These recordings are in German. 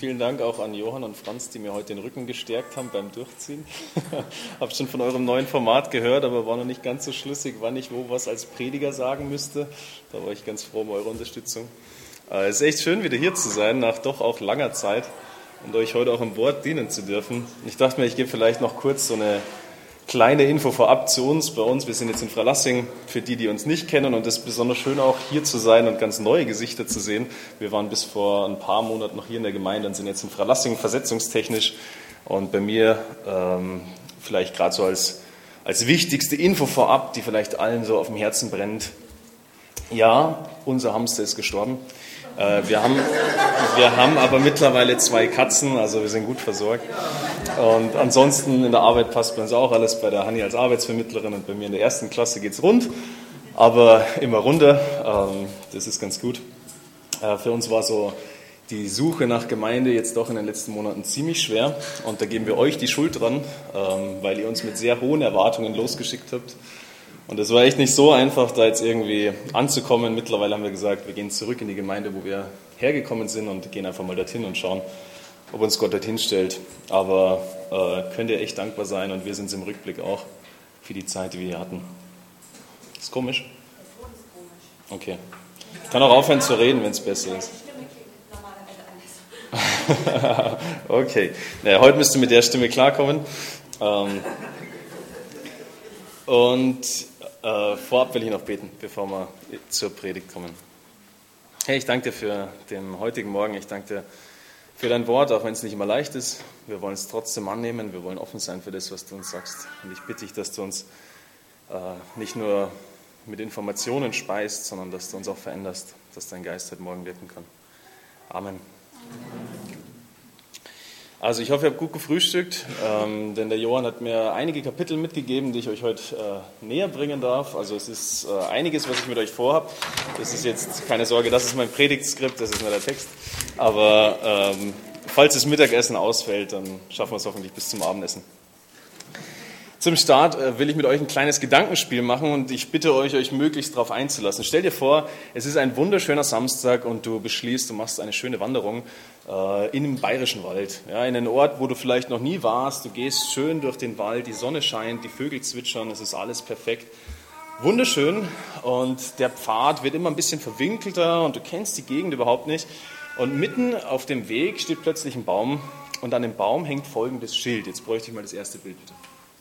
vielen Dank auch an Johann und Franz, die mir heute den Rücken gestärkt haben beim Durchziehen. Habe schon von eurem neuen Format gehört, aber war noch nicht ganz so schlüssig, wann ich wo was als Prediger sagen müsste. Da war ich ganz froh um eure Unterstützung. Es ist echt schön, wieder hier zu sein, nach doch auch langer Zeit und euch heute auch im Wort dienen zu dürfen. Ich dachte mir, ich gebe vielleicht noch kurz so eine kleine Info vorab zu uns. Bei uns, wir sind jetzt in Freilassing, für die, die uns nicht kennen, und es ist besonders schön auch hier zu sein und ganz neue Gesichter zu sehen. Wir waren bis vor ein paar Monaten noch hier in der Gemeinde und sind jetzt in Freilassing versetzungstechnisch. Und bei mir vielleicht gerade so als wichtigste Info vorab, die vielleicht allen so auf dem Herzen brennt. Ja, unser Hamster ist gestorben. Wir haben aber mittlerweile 2 Katzen, also wir sind gut versorgt. Und ansonsten in der Arbeit passt bei uns auch alles, bei der Hanni als Arbeitsvermittlerin und bei mir in der 1. Klasse geht es rund, aber immer runter, das ist ganz gut. Für uns war so die Suche nach Gemeinde jetzt doch in den letzten Monaten ziemlich schwer und da geben wir euch die Schuld dran, weil ihr uns mit sehr hohen Erwartungen losgeschickt habt. Und es war echt nicht so einfach, da jetzt irgendwie anzukommen. Mittlerweile haben wir gesagt, wir gehen zurück in die Gemeinde, wo wir hergekommen sind und gehen einfach mal dorthin und schauen, ob uns Gott dorthin stellt. Aber könnt ihr echt dankbar sein und wir sind es im Rückblick auch für die Zeit, die wir hier hatten. Ist komisch? Okay. Ich kann auch aufhören zu reden, wenn es besser ist. Okay. Naja, heute müsst ihr mit der Stimme klarkommen. Vorab will ich noch beten, bevor wir zur Predigt kommen. Hey, ich danke dir für den heutigen Morgen. Ich danke dir für dein Wort, auch wenn es nicht immer leicht ist. Wir wollen es trotzdem annehmen. Wir wollen offen sein für das, was du uns sagst. Und ich bitte dich, dass du uns nicht nur mit Informationen speist, sondern dass du uns auch veränderst, dass dein Geist heute Morgen wirken kann. Amen. Also ich hoffe, ihr habt gut gefrühstückt, denn der Johann hat mir einige Kapitel mitgegeben, die ich euch heute näher bringen darf. Also es ist einiges, was ich mit euch vorhabe. Das ist jetzt keine Sorge, das ist mein Predigtskript, das ist nur der Text. Aber falls das Mittagessen ausfällt, dann schaffen wir es hoffentlich bis zum Abendessen. Zum Start will ich mit euch ein kleines Gedankenspiel machen und ich bitte euch möglichst darauf einzulassen. Stell dir vor, es ist ein wunderschöner Samstag und du beschließt, du machst eine schöne Wanderung in den bayerischen Wald. Ja, in einen Ort, wo du vielleicht noch nie warst. Du gehst schön durch den Wald, die Sonne scheint, die Vögel zwitschern, es ist alles perfekt. Wunderschön und der Pfad wird immer ein bisschen verwinkelter und du kennst die Gegend überhaupt nicht. Und mitten auf dem Weg steht plötzlich ein Baum und an dem Baum hängt folgendes Schild. Jetzt bräuchte ich mal das erste Bild, bitte.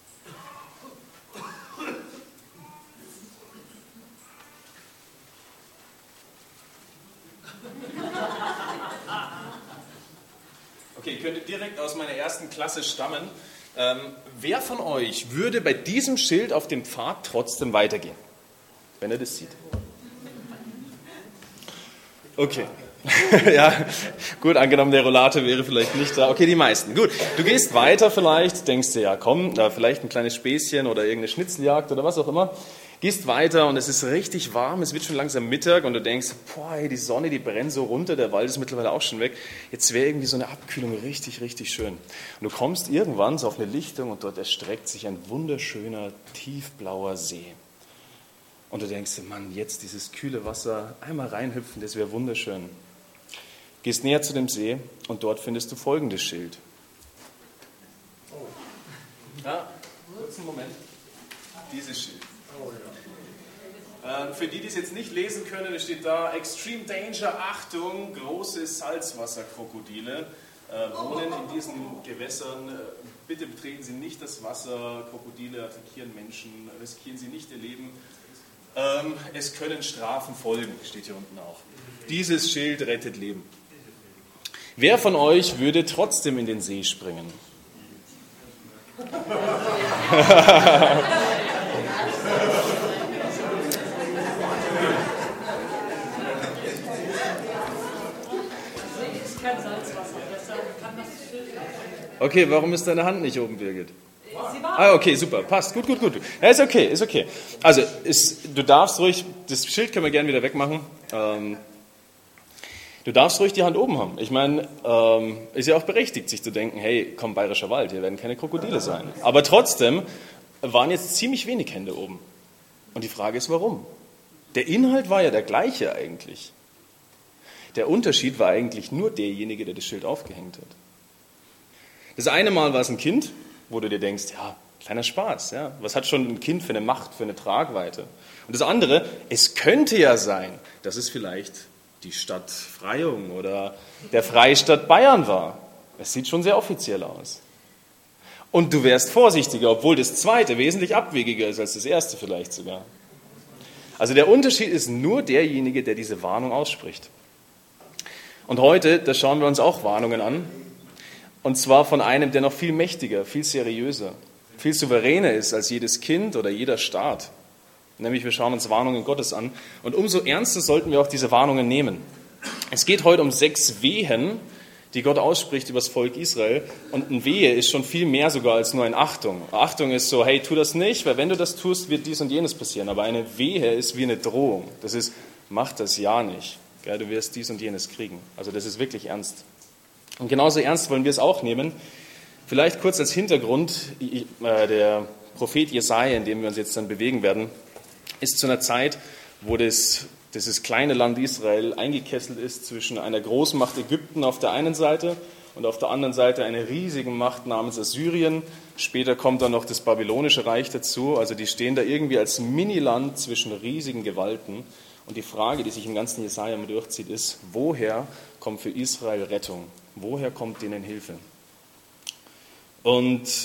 Okay, könnte direkt aus meiner 1. Klasse stammen. Wer von euch würde bei diesem Schild auf dem Pfad trotzdem weitergehen, wenn er das sieht? Okay. Ja, gut, angenommen der Rollator wäre vielleicht nicht da. Okay, die meisten. Gut, du gehst weiter vielleicht, denkst dir, ja komm, da vielleicht ein kleines Späßchen oder irgendeine Schnitzeljagd oder was auch immer. Gehst weiter und es ist richtig warm, es wird schon langsam Mittag und du denkst, boah, hey, die Sonne, die brennt so runter, der Wald ist mittlerweile auch schon weg. Jetzt wäre irgendwie so eine Abkühlung richtig, richtig schön. Und du kommst irgendwann so auf eine Lichtung und dort erstreckt sich ein wunderschöner, tiefblauer See. Und du denkst, Mann, jetzt dieses kühle Wasser, einmal reinhüpfen, das wäre wunderschön. Gehst näher zu dem See und dort findest du folgendes Schild. Ja, kurzen Moment. Dieses Schild. Für die, die es jetzt nicht lesen können, es steht da, Extreme Danger, Achtung, große Salzwasserkrokodile wohnen in diesen Gewässern. Bitte betreten Sie nicht das Wasser, Krokodile attackieren Menschen, riskieren Sie nicht Ihr Leben. Es können Strafen folgen, steht hier unten auch. Dieses Schild rettet Leben. Wer von euch würde trotzdem in den See springen? Okay, warum ist deine Hand nicht oben, Birgit? Ah, okay, super, passt, gut. Ja, ist okay. Also, du darfst ruhig, das Schild können wir gerne wieder wegmachen. Du darfst ruhig die Hand oben haben. Ich meine, ist ja auch berechtigt, sich zu denken, hey, komm, bayerischer Wald, hier werden keine Krokodile sein. Aber trotzdem waren jetzt ziemlich wenig Hände oben. Und die Frage ist, warum? Der Inhalt war ja der gleiche eigentlich. Der Unterschied war eigentlich nur derjenige, der das Schild aufgehängt hat. Das eine Mal war es ein Kind, wo du dir denkst, ja, kleiner Spaß, ja, was hat schon ein Kind für eine Macht, für eine Tragweite? Und das andere, es könnte ja sein, dass es vielleicht die Stadt Freyung oder der Freistaat Bayern war. Es sieht schon sehr offiziell aus. Und du wärst vorsichtiger, obwohl das zweite wesentlich abwegiger ist als das erste vielleicht sogar. Also der Unterschied ist nur derjenige, der diese Warnung ausspricht. Und heute, da schauen wir uns auch Warnungen an. Und zwar von einem, der noch viel mächtiger, viel seriöser, viel souveräner ist als jedes Kind oder jeder Staat. Nämlich wir schauen uns Warnungen Gottes an. Und umso ernster sollten wir auch diese Warnungen nehmen. Es geht heute um 6 Wehen, die Gott ausspricht über das Volk Israel. Und ein Wehe ist schon viel mehr sogar als nur ein Achtung. Achtung ist so, hey, tu das nicht, weil wenn du das tust, wird dies und jenes passieren. Aber eine Wehe ist wie eine Drohung. Das ist, mach das ja nicht. Ja, du wirst dies und jenes kriegen. Also das ist wirklich ernst. Und genauso ernst wollen wir es auch nehmen. Vielleicht kurz als Hintergrund, der Prophet Jesaja, in dem wir uns jetzt dann bewegen werden, ist zu einer Zeit, wo dieses kleine Land Israel eingekesselt ist zwischen einer Großmacht Ägypten auf der einen Seite und auf der anderen Seite einer riesigen Macht namens Assyrien. Später kommt dann noch das Babylonische Reich dazu. Also die stehen da irgendwie als Miniland zwischen riesigen Gewalten. Und die Frage, die sich im ganzen Jesaja mal durchzieht, ist, woher kommt für Israel Rettung? Woher kommt denen Hilfe? Und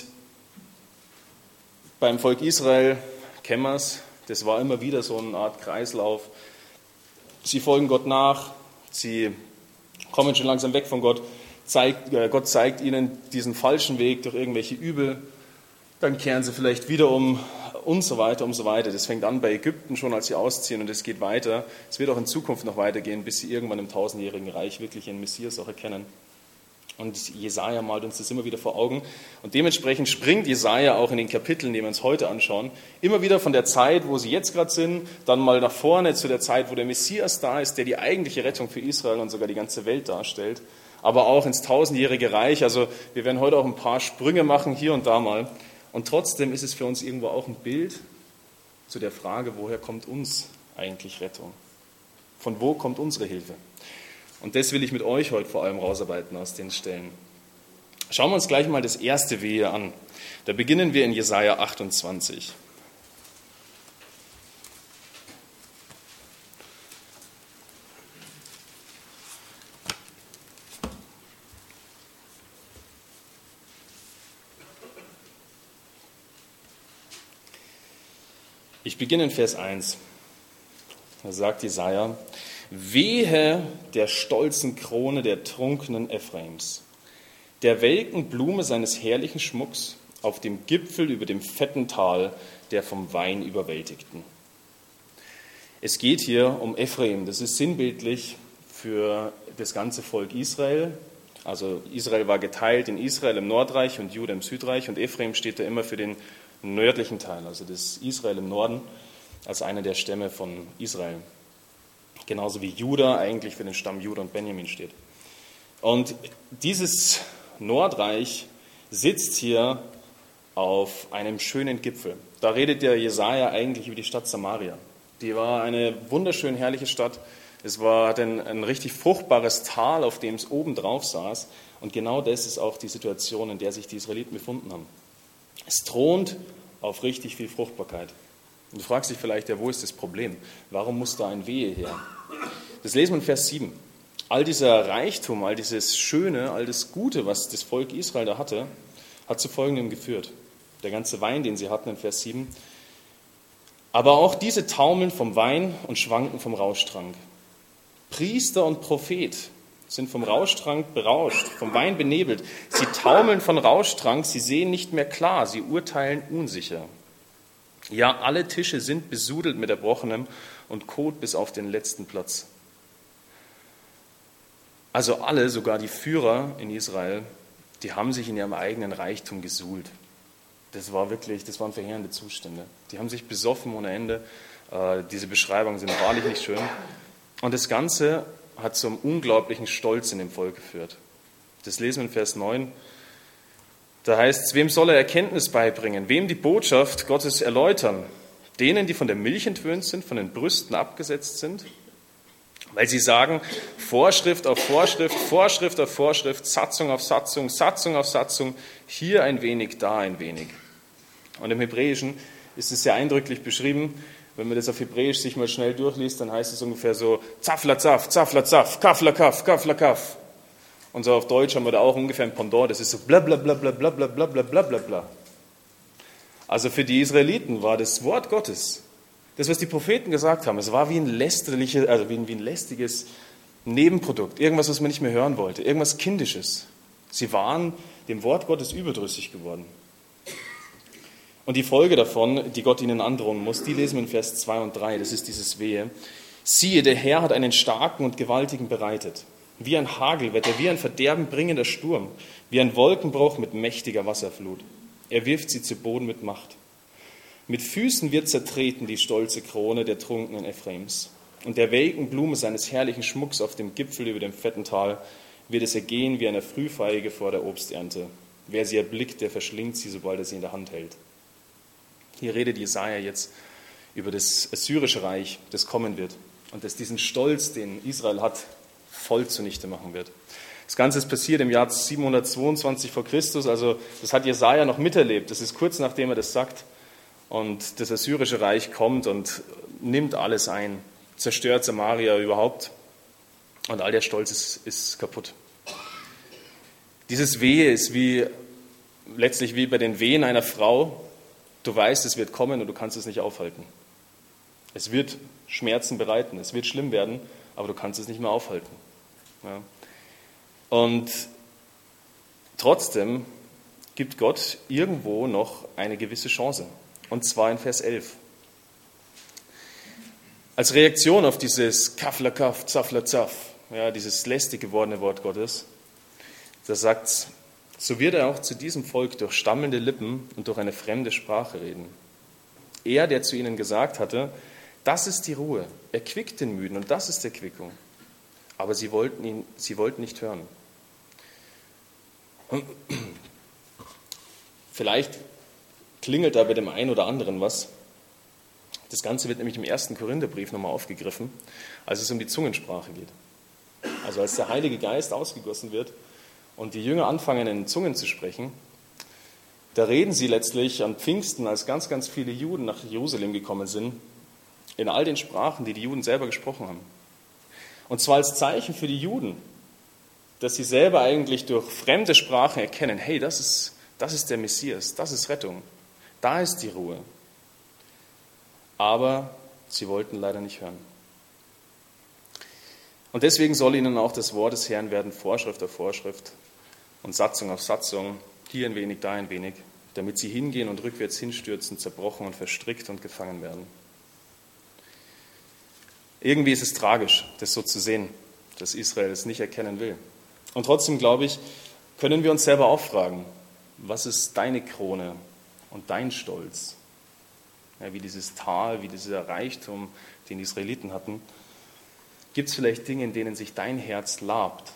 beim Volk Israel kennen wir es, das war immer wieder so eine Art Kreislauf. Sie folgen Gott nach, sie kommen schon langsam weg von Gott, Gott zeigt ihnen diesen falschen Weg durch irgendwelche Übel, dann kehren sie vielleicht wieder um und so weiter, und so weiter. Das fängt an bei Ägypten schon, als sie ausziehen, und es geht weiter. Es wird auch in Zukunft noch weitergehen, bis sie irgendwann im 1000-jährigen Reich wirklich einen Messias auch erkennen. Und Jesaja malt uns das immer wieder vor Augen. Und dementsprechend springt Jesaja auch in den Kapiteln, die wir uns heute anschauen, immer wieder von der Zeit, wo sie jetzt gerade sind, dann mal nach vorne zu der Zeit, wo der Messias da ist, der die eigentliche Rettung für Israel und sogar die ganze Welt darstellt, aber auch ins 1000-jährige Reich. Also wir werden heute auch ein paar Sprünge machen, hier und da mal. Und trotzdem ist es für uns irgendwo auch ein Bild zu der Frage, woher kommt uns eigentlich Rettung? Von wo kommt unsere Hilfe? Und das will ich mit euch heute vor allem rausarbeiten aus den Stellen. Schauen wir uns gleich mal das erste Wehe an. Da beginnen wir in Jesaja 28. Ich beginne in Vers 1. Da sagt Jesaja: Wehe der stolzen Krone der trunkenen Ephraims, der welken Blume seines herrlichen Schmucks auf dem Gipfel über dem fetten Tal der vom Wein überwältigten. Es geht hier um Ephraim, das ist sinnbildlich für das ganze Volk Israel. Also Israel war geteilt in Israel im Nordreich und Juda im Südreich, und Ephraim steht da immer für den nördlichen Teil, also das Israel im Norden, als einer der Stämme von Israel. Genauso wie Juda eigentlich für den Stamm Juda und Benjamin steht. Und dieses Nordreich sitzt hier auf einem schönen Gipfel. Da redet der Jesaja eigentlich über die Stadt Samaria. Die war eine wunderschön herrliche Stadt. Es war ein richtig fruchtbares Tal, auf dem es oben drauf saß. Und genau das ist auch die Situation, in der sich die Israeliten befunden haben. Es thront auf richtig viel Fruchtbarkeit. Und du fragst dich vielleicht, ja, wo ist das Problem? Warum muss da ein Wehe her? Das lesen wir in Vers 7. All dieser Reichtum, all dieses Schöne, all das Gute, was das Volk Israel da hatte, hat zu Folgendem geführt. Der ganze Wein, den sie hatten in Vers 7. Aber auch diese taumeln vom Wein und schwanken vom Rauschtrank. Priester und Prophet sind vom Rauschtrank berauscht, vom Wein benebelt. Sie taumeln von Rauschtrank, sie sehen nicht mehr klar, sie urteilen unsicher. Ja, alle Tische sind besudelt mit Erbrochenem und Kot bis auf den letzten Platz. Also alle, sogar die Führer in Israel, die haben sich in ihrem eigenen Reichtum gesuhlt. Das waren verheerende Zustände. Die haben sich besoffen ohne Ende. Diese Beschreibungen sind wahrlich nicht schön. Und das Ganze hat zum unglaublichen Stolz in dem Volk geführt. Das lesen wir in Vers 9. Da heißt es: Wem soll er Erkenntnis beibringen? Wem die Botschaft Gottes erläutern? Denen, die von der Milch entwöhnt sind, von den Brüsten abgesetzt sind? Weil sie sagen, Vorschrift auf Vorschrift, Vorschrift auf Vorschrift, Satzung auf Satzung, Satzung auf Satzung, hier ein wenig, da ein wenig. Und im Hebräischen ist es sehr eindrücklich beschrieben. Wenn man das auf Hebräisch sich mal schnell durchliest, dann heißt es ungefähr so, Zafla Zaf, Zafla Zaf, Kafla Kaf, Kafla Kaf. Und so auf Deutsch haben wir da auch ungefähr ein Pendant, das ist so bla bla bla bla bla bla bla bla bla bla bla. Also für die Israeliten war das Wort Gottes, das, was die Propheten gesagt haben, es war wie ein lästiges Nebenprodukt, irgendwas, was man nicht mehr hören wollte, irgendwas Kindisches. Sie waren dem Wort Gottes überdrüssig geworden. Und die Folge davon, die Gott ihnen androhen muss, die lesen wir in Vers 2 und 3, das ist dieses Wehe. Siehe, der Herr hat einen starken und gewaltigen bereitet, wie ein Hagelwetter, wie ein verderbenbringender Sturm, wie ein Wolkenbruch mit mächtiger Wasserflut. Er wirft sie zu Boden mit Macht. Mit Füßen wird zertreten die stolze Krone der trunkenen Ephraims. Und der welken Blume seines herrlichen Schmucks auf dem Gipfel über dem fetten Tal wird es ergehen wie eine Frühfeige vor der Obsternte. Wer sie erblickt, der verschlingt sie, sobald er sie in der Hand hält. Hier redet Jesaja jetzt über das assyrische Reich, das kommen wird und das diesen Stolz, den Israel hat, voll zunichte machen wird. Das Ganze ist passiert im Jahr 722 vor Christus, also das hat Jesaja noch miterlebt. Das ist kurz nachdem er das sagt. Und das assyrische Reich kommt und nimmt alles ein, zerstört Samaria überhaupt und all der Stolz ist kaputt. Dieses Wehe ist letztlich wie bei den Wehen einer Frau. Du weißt, es wird kommen und du kannst es nicht aufhalten. Es wird Schmerzen bereiten, es wird schlimm werden, aber du kannst es nicht mehr aufhalten. Ja. Und trotzdem gibt Gott irgendwo noch eine gewisse Chance. Und zwar in Vers 11. Als Reaktion auf dieses Kafla Kaf, Zafla Zaf, ja, dieses lästig gewordene Wort Gottes, da sagt es, so wird er auch zu diesem Volk durch stammelnde Lippen und durch eine fremde Sprache reden. Er, der zu ihnen gesagt hatte, das ist die Ruhe, er quickt den Müden und das ist Erquickung. Aber sie wollten nicht hören. Vielleicht klingelt da bei dem einen oder anderen was. Das Ganze wird nämlich im 1. Korintherbrief nochmal aufgegriffen, als es um die Zungensprache geht. Also als der Heilige Geist ausgegossen wird und die Jünger anfangen, in Zungen zu sprechen, da reden sie letztlich an Pfingsten, als ganz, ganz viele Juden nach Jerusalem gekommen sind, in all den Sprachen, die die Juden selber gesprochen haben. Und zwar als Zeichen für die Juden, dass sie selber eigentlich durch fremde Sprachen erkennen, hey, das ist der Messias, das ist Rettung. Da ist die Ruhe. Aber sie wollten leider nicht hören. Und deswegen soll ihnen auch das Wort des Herrn werden Vorschrift auf Vorschrift und Satzung auf Satzung, hier ein wenig, da ein wenig, damit sie hingehen und rückwärts hinstürzen, zerbrochen und verstrickt und gefangen werden. Irgendwie ist es tragisch, das so zu sehen, dass Israel es nicht erkennen will. Und trotzdem, glaube ich, können wir uns selber auch fragen, was ist deine Krone und dein Stolz? Ja, wie dieses Tal, wie dieser Reichtum, den die Israeliten hatten. Gibt es vielleicht Dinge, in denen sich dein Herz labt?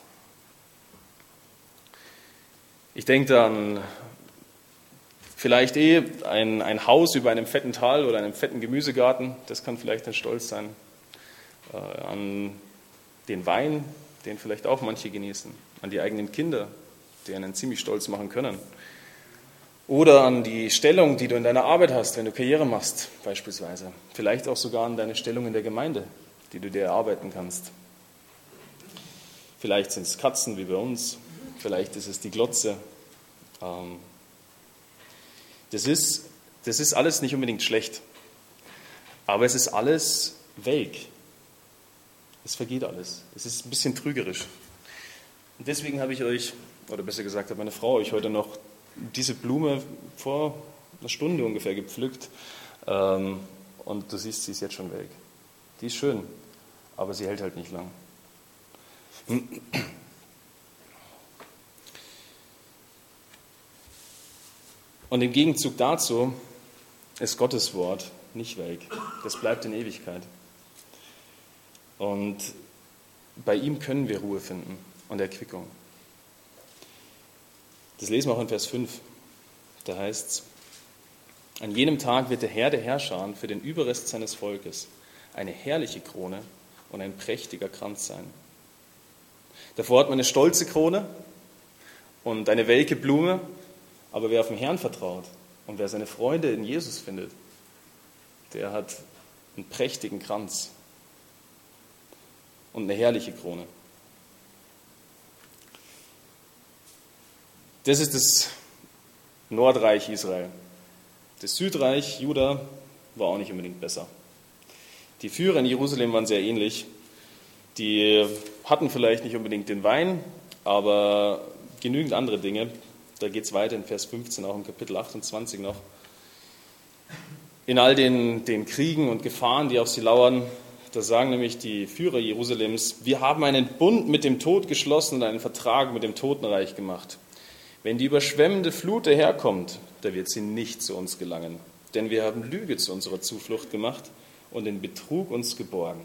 Ich denke an vielleicht ein Haus über einem fetten Tal oder einem fetten Gemüsegarten. Das kann vielleicht ein Stolz sein. An den Wein, den vielleicht auch manche genießen. An die eigenen Kinder, die einen ziemlich stolz machen können. Oder an die Stellung, die du in deiner Arbeit hast, wenn du Karriere machst, beispielsweise. Vielleicht auch sogar an deine Stellung in der Gemeinde, die du dir erarbeiten kannst. Vielleicht sind es Katzen wie bei uns, vielleicht ist es die Glotze. Das ist alles nicht unbedingt schlecht, aber es ist alles welk. Es vergeht alles. Es ist ein bisschen trügerisch. Und deswegen habe ich euch, oder besser gesagt, hat meine Frau euch heute noch diese Blume vor einer Stunde ungefähr gepflückt. Und du siehst, sie ist jetzt schon weg. Die ist schön, aber sie hält halt nicht lang. Und im Gegenzug dazu ist Gottes Wort nicht weg. Das bleibt in Ewigkeit. Und bei ihm können wir Ruhe finden und Erquickung. Das lesen wir auch in Vers 5. Da heißt es, an jenem Tag wird der Herr der Herrscher für den Überrest seines Volkes eine herrliche Krone und ein prächtiger Kranz sein. Davor hat man eine stolze Krone und eine welke Blume, aber wer auf den Herrn vertraut und wer seine Freude in Jesus findet, der hat einen prächtigen Kranz und eine herrliche Krone. Das ist das Nordreich Israel. Das Südreich Juda war auch nicht unbedingt besser. Die Führer in Jerusalem waren sehr ähnlich. Die hatten vielleicht nicht unbedingt den Wein, aber genügend andere Dinge. Da geht es weiter in Vers 15, auch im Kapitel 28 noch. In all den Kriegen und Gefahren, die auf sie lauern, da sagen nämlich die Führer Jerusalems, wir haben einen Bund mit dem Tod geschlossen und einen Vertrag mit dem Totenreich gemacht. Wenn die überschwemmende Flut daherkommt, da wird sie nicht zu uns gelangen. Denn wir haben Lüge zu unserer Zuflucht gemacht und in Betrug uns geborgen.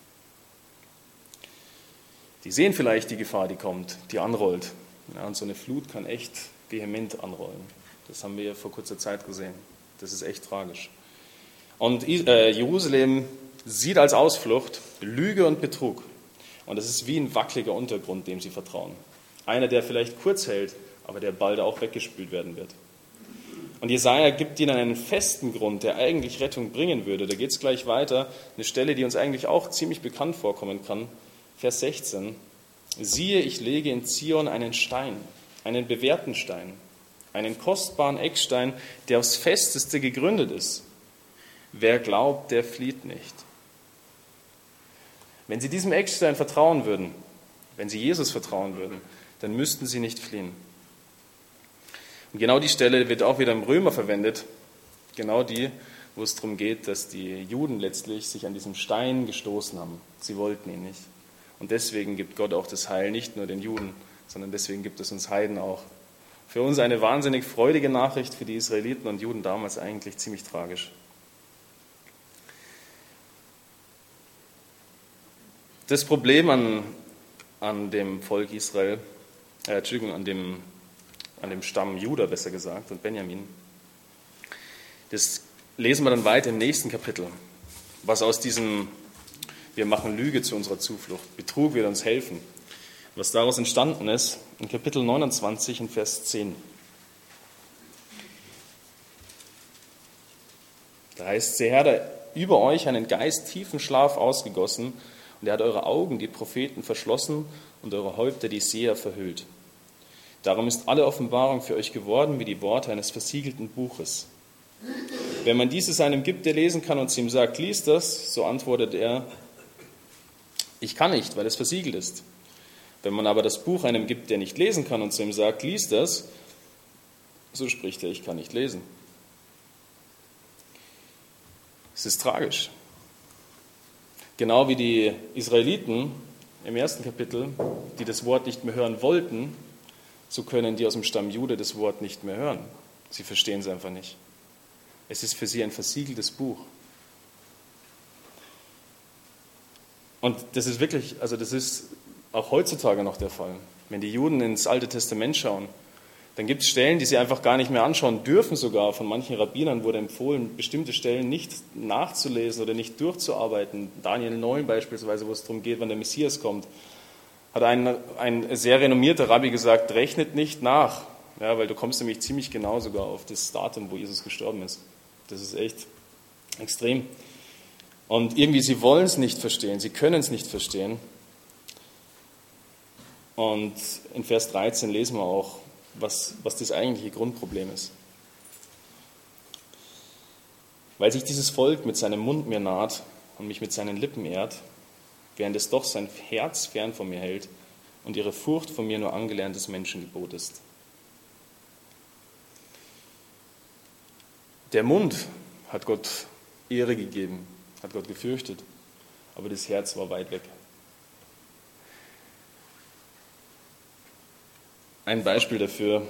Die sehen vielleicht die Gefahr, die kommt, die anrollt. Ja, und so eine Flut kann echt vehement anrollen. Das haben wir ja vor kurzer Zeit gesehen. Das ist echt tragisch. Und Jerusalem sieht als Ausflucht Lüge und Betrug. Und das ist wie ein wackeliger Untergrund, dem sie vertrauen. Einer, der vielleicht kurz hält, aber der bald auch weggespült werden wird. Und Jesaja gibt ihnen einen festen Grund, der eigentlich Rettung bringen würde. Da geht es gleich weiter. Eine Stelle, die uns eigentlich auch ziemlich bekannt vorkommen kann. Vers 16. Siehe, ich lege in Zion einen Stein, einen bewährten Stein, einen kostbaren Eckstein, der aufs Festeste gegründet ist. Wer glaubt, der flieht nicht. Wenn sie diesem Eckstein vertrauen würden, wenn sie Jesus vertrauen würden, dann müssten sie nicht fliehen. Und genau die Stelle wird auch wieder im Römer verwendet, genau die, wo es darum geht, dass die Juden letztlich sich an diesem Stein gestoßen haben. Sie wollten ihn nicht. Und deswegen gibt Gott auch das Heil nicht nur den Juden, sondern deswegen gibt es uns Heiden auch. Für uns eine wahnsinnig freudige Nachricht, für die Israeliten und Juden damals eigentlich ziemlich tragisch. Das Problem an dem Volk Israel, an dem Stamm Juda besser gesagt und Benjamin, das lesen wir dann weiter im nächsten Kapitel, was aus diesem wir machen Lüge zu unserer Zuflucht, Betrug wird uns helfen, was daraus entstanden ist, in Kapitel 29 in Vers 10. Da heißt es, der Herr hat über euch einen geisttiefen Schlaf ausgegossen und er hat eure Augen, die Propheten, verschlossen und eure Häupter, die Seher, verhüllt. Darum ist alle Offenbarung für euch geworden wie die Worte eines versiegelten Buches. Wenn man dieses einem gibt, der lesen kann und zu ihm sagt, lies das, so antwortet er, ich kann nicht, weil es versiegelt ist. Wenn man aber das Buch einem gibt, der nicht lesen kann und zu ihm sagt, lies das, so spricht er, ich kann nicht lesen. Es ist tragisch. Genau wie die Israeliten im ersten Kapitel, die das Wort nicht mehr hören wollten, so können die aus dem Stamm Jude das Wort nicht mehr hören. Sie verstehen es einfach nicht. Es ist für sie ein versiegeltes Buch. Und das ist wirklich, also das ist auch heutzutage noch der Fall. Wenn die Juden ins Alte Testament schauen, dann gibt es Stellen, die sie einfach gar nicht mehr anschauen dürfen sogar. Von manchen Rabbinern wurde empfohlen, bestimmte Stellen nicht nachzulesen oder nicht durchzuarbeiten. Daniel 9 beispielsweise, wo es darum geht, wann der Messias kommt, hat ein sehr renommierter Rabbi gesagt, rechnet nicht nach, ja, weil du kommst nämlich ziemlich genau sogar auf das Datum, wo Jesus gestorben ist. Das ist echt extrem. Und irgendwie, sie wollen es nicht verstehen, sie können es nicht verstehen. Und in Vers 13 lesen wir auch, was das eigentliche Grundproblem ist. Weil sich dieses Volk mit seinem Mund mir naht und mich mit seinen Lippen ehrt, während es doch sein Herz fern von mir hält und ihre Furcht von mir nur angelerntes Menschengebot ist. Der Mund hat Gott Ehre gegeben, hat Gott gefürchtet, aber das Herz war weit weg. Ein Beispiel dafür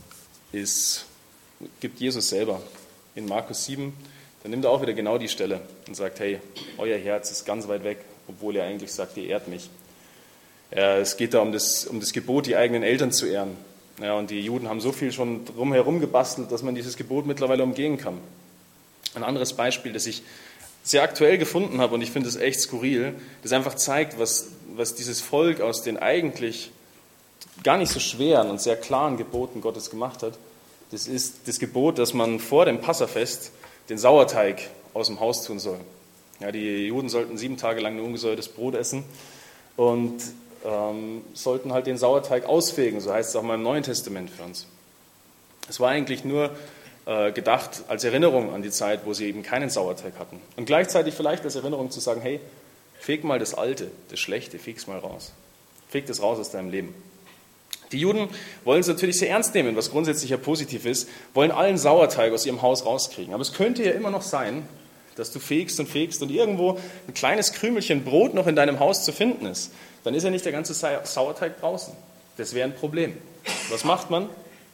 gibt Jesus selber. In Markus 7, da nimmt er auch wieder genau die Stelle und sagt, hey, euer Herz ist ganz weit weg, obwohl ihr eigentlich sagt, ihr ehrt mich. Es geht da um das Gebot, die eigenen Eltern zu ehren. Ja, und die Juden haben so viel schon drumherum gebastelt, dass man dieses Gebot mittlerweile umgehen kann. Ein anderes Beispiel, das ich sehr aktuell gefunden habe, und ich finde es echt skurril, das einfach zeigt, was dieses Volk aus den eigentlich gar nicht so schweren und sehr klaren Geboten Gottes gemacht hat. Das ist das Gebot, dass man vor dem Passafest den Sauerteig aus dem Haus tun soll. Ja, die Juden sollten 7 Tage lang nur ungesäuertes Brot essen und sollten halt den Sauerteig ausfegen, so heißt es auch mal im Neuen Testament für uns. Es war eigentlich nur gedacht als Erinnerung an die Zeit, wo sie eben keinen Sauerteig hatten. Und gleichzeitig vielleicht als Erinnerung zu sagen, hey, feg mal das Alte, das Schlechte, feg's mal raus. Feg das raus aus deinem Leben. Die Juden wollen es natürlich sehr ernst nehmen, was grundsätzlich ja positiv ist, wollen allen Sauerteig aus ihrem Haus rauskriegen. Aber es könnte ja immer noch sein, dass du fegst und irgendwo ein kleines Krümelchen Brot noch in deinem Haus zu finden ist. Dann ist ja nicht der ganze Sauerteig draußen. Das wäre ein Problem. Was macht man?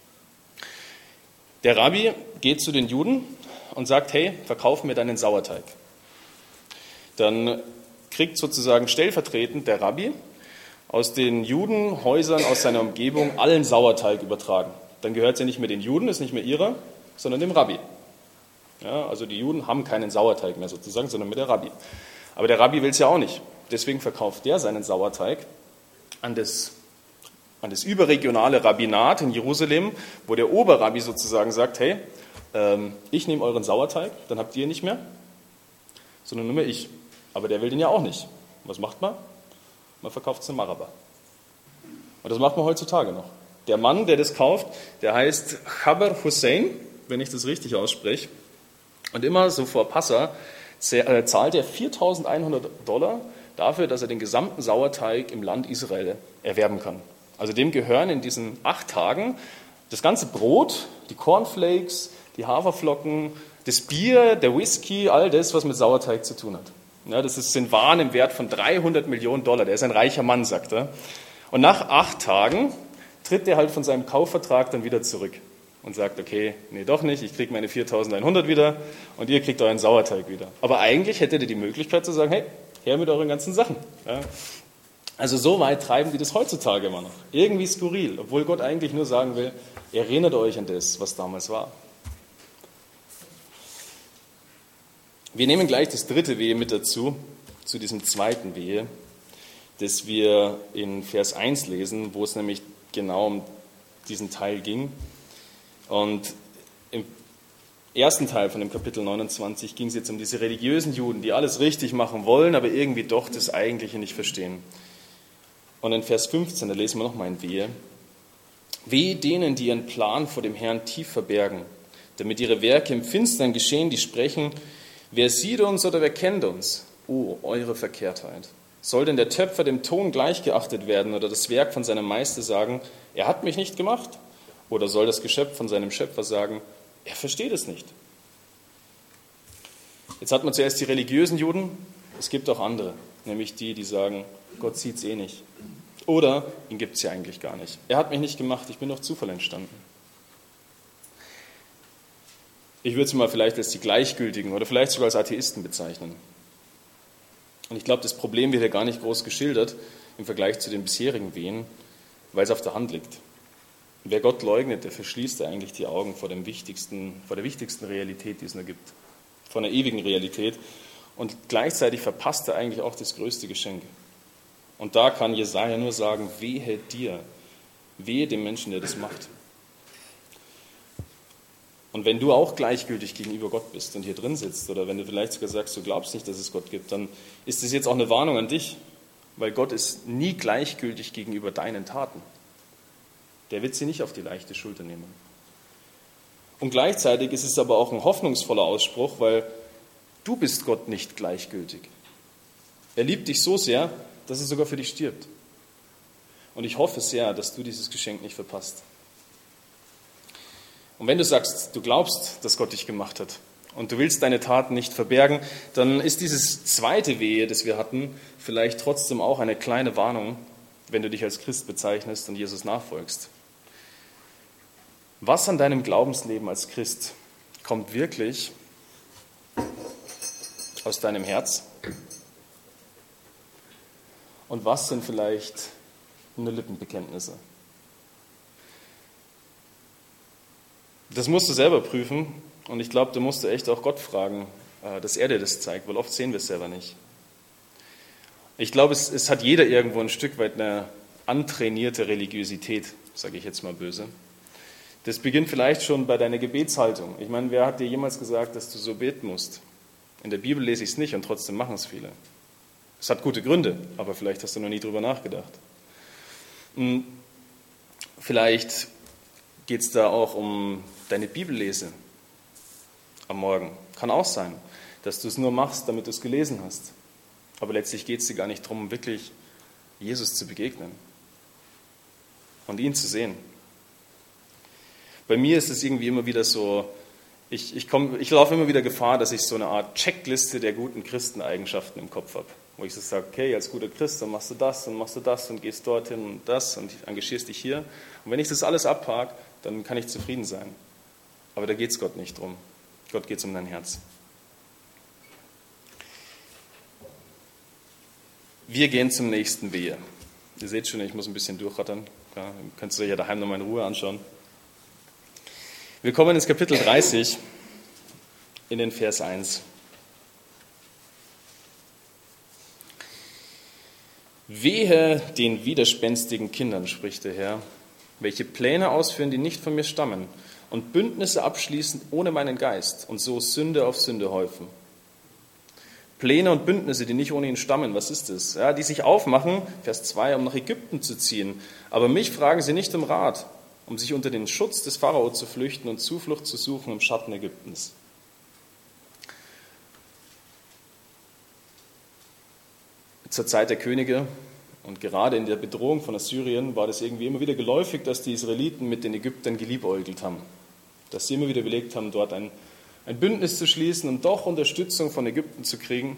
Der Rabbi geht zu den Juden und sagt, hey, verkauf mir deinen Sauerteig. Dann kriegt sozusagen stellvertretend der Rabbi aus den Judenhäusern aus seiner Umgebung allen Sauerteig übertragen. Dann gehört es ja nicht mehr den Juden, ist nicht mehr ihrer, sondern dem Rabbi. Ja, also die Juden haben keinen Sauerteig mehr sozusagen, sondern mit der Rabbi. Aber der Rabbi will es ja auch nicht. Deswegen verkauft der seinen Sauerteig an das überregionale Rabbinat in Jerusalem, wo der Oberrabbi sozusagen sagt, hey, ich nehme euren Sauerteig, dann habt ihr ihn nicht mehr, sondern nur mehr ich. Aber der will den ja auch nicht. Was macht man? Man verkauft es dem Araber. Und das macht man heutzutage noch. Der Mann, der das kauft, der heißt Chaber Hussein, wenn ich das richtig ausspreche. Und immer so vor Passa zahlt er $4.100 dafür, dass er den gesamten Sauerteig im Land Israel erwerben kann. Also dem gehören in diesen 8 Tagen das ganze Brot, die Cornflakes, die Haferflocken, das Bier, der Whisky, all das, was mit Sauerteig zu tun hat. Ja, das sind Waren im Wert von $300 Millionen. Der ist ein reicher Mann, sagt er. Und nach 8 Tagen tritt er halt von seinem Kaufvertrag dann wieder zurück und sagt, okay, nee, doch nicht, ich kriege meine 4.100 wieder und ihr kriegt euren Sauerteig wieder. Aber eigentlich hättet ihr die Möglichkeit zu sagen, hey, her mit euren ganzen Sachen. Ja. Also so weit treiben die das heutzutage immer noch. Irgendwie skurril, obwohl Gott eigentlich nur sagen will, erinnert euch an das, was damals war. Wir nehmen gleich das 3. Wehe mit dazu, zu diesem 2. Wehe, das wir in Vers 1 lesen, wo es nämlich genau um diesen Teil ging. Und im ersten Teil von dem Kapitel 29 ging es jetzt um diese religiösen Juden, die alles richtig machen wollen, aber irgendwie doch das Eigentliche nicht verstehen. Und in Vers 15, da lesen wir nochmal ein Wehe. Wehe denen, die ihren Plan vor dem Herrn tief verbergen, damit ihre Werke im Finstern geschehen, die sprechen, wer sieht uns oder wer kennt uns? Oh, eure Verkehrtheit. Soll denn der Töpfer dem Ton gleichgeachtet werden oder das Werk von seinem Meister sagen, er hat mich nicht gemacht? Oder soll das Geschöpf von seinem Schöpfer sagen, er versteht es nicht? Jetzt hat man zuerst die religiösen Juden, es gibt auch andere, nämlich die, die sagen, Gott sieht es eh nicht. Oder ihn gibt es ja eigentlich gar nicht. Er hat mich nicht gemacht, ich bin durch Zufall entstanden. Ich würde sie mal vielleicht als die Gleichgültigen oder vielleicht sogar als Atheisten bezeichnen. Und ich glaube, das Problem wird ja gar nicht groß geschildert im Vergleich zu den bisherigen Wehen, weil es auf der Hand liegt. Wer Gott leugnet, der verschließt eigentlich die Augen vor der wichtigsten Realität, die es nur gibt, vor einer ewigen Realität. Und gleichzeitig verpasst er eigentlich auch das größte Geschenk. Und da kann Jesaja nur sagen, wehe dir, wehe dem Menschen, der das macht. Und wenn du auch gleichgültig gegenüber Gott bist und hier drin sitzt, oder wenn du vielleicht sogar sagst, du glaubst nicht, dass es Gott gibt, dann ist das jetzt auch eine Warnung an dich, weil Gott ist nie gleichgültig gegenüber deinen Taten. Der wird sie nicht auf die leichte Schulter nehmen. Und gleichzeitig ist es aber auch ein hoffnungsvoller Ausspruch, weil du bist Gott nicht gleichgültig. Er liebt dich so sehr, dass er sogar für dich stirbt. Und ich hoffe sehr, dass du dieses Geschenk nicht verpasst. Und wenn du sagst, du glaubst, dass Gott dich gemacht hat und du willst deine Taten nicht verbergen, dann ist dieses 2. Wehe, das wir hatten, vielleicht trotzdem auch eine kleine Warnung, wenn du dich als Christ bezeichnest und Jesus nachfolgst. Was an deinem Glaubensleben als Christ kommt wirklich aus deinem Herz? Und was sind vielleicht nur Lippenbekenntnisse? Das musst du selber prüfen und ich glaube, da musst du echt auch Gott fragen, dass er dir das zeigt, weil oft sehen wir es selber nicht. Ich glaube, es hat jeder irgendwo ein Stück weit eine antrainierte Religiosität, sage ich jetzt mal böse. Das beginnt vielleicht schon bei deiner Gebetshaltung. Ich meine, wer hat dir jemals gesagt, dass du so beten musst? In der Bibel lese ich es nicht und trotzdem machen es viele. Es hat gute Gründe, aber vielleicht hast du noch nie drüber nachgedacht. Vielleicht geht es da auch um deine Bibellese am Morgen. Kann auch sein, dass du es nur machst, damit du es gelesen hast. Aber letztlich geht es dir gar nicht darum, wirklich Jesus zu begegnen und ihn zu sehen. Bei mir ist es irgendwie immer wieder so, ich laufe immer wieder Gefahr, dass ich so eine Art Checkliste der guten Christeneigenschaften im Kopf habe. Wo ich so sage, okay, als guter Christ, dann machst du das und gehst dorthin und das und engagierst dich hier. Und wenn ich das alles abhake, dann kann ich zufrieden sein. Aber da geht es Gott nicht drum. Gott geht es um dein Herz. Wir gehen zum nächsten Wehe. Ihr seht schon, ich muss ein bisschen durchrattern. Ja, könnt ihr euch ja daheim nochmal in Ruhe anschauen. Wir kommen ins Kapitel 30 in den Vers 1. Wehe den widerspenstigen Kindern, spricht der Herr, welche Pläne ausführen, die nicht von mir stammen, und Bündnisse abschließen ohne meinen Geist und so Sünde auf Sünde häufen. Pläne und Bündnisse, die nicht ohne ihn stammen, was ist das? Ja, die sich aufmachen, Vers 2, um nach Ägypten zu ziehen. Aber mich fragen sie nicht um Rat, um sich unter den Schutz des Pharao zu flüchten und Zuflucht zu suchen im Schatten Ägyptens. Zur Zeit der Könige und gerade in der Bedrohung von Assyrien war das irgendwie immer wieder geläufig, dass die Israeliten mit den Ägyptern geliebäugelt haben. Dass sie immer wieder überlegt haben, dort ein Bündnis zu schließen und doch Unterstützung von Ägypten zu kriegen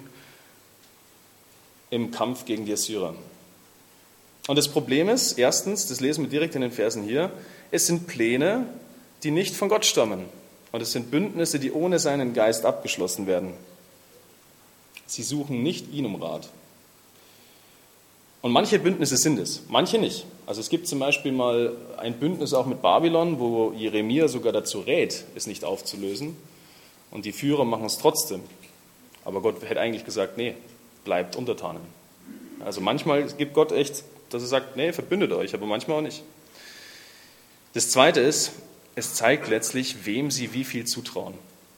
im Kampf gegen die Assyrer. Und das Problem ist, erstens, das lesen wir direkt in den Versen hier, es sind Pläne, die nicht von Gott stammen. Und es sind Bündnisse, die ohne seinen Geist abgeschlossen werden. Sie suchen nicht ihn um Rat. Und manche Bündnisse sind es, manche nicht. Also es gibt zum Beispiel mal ein Bündnis auch mit Babylon, wo Jeremia sogar dazu rät, es nicht aufzulösen. Und die Führer machen es trotzdem. Aber Gott hätte eigentlich gesagt, nee, bleibt Untertanen. Also manchmal gibt Gott echt, dass er sagt, nee, verbündet euch, aber manchmal auch nicht. Das Zweite ist, es zeigt letztlich, wem sie wie viel zutrauen.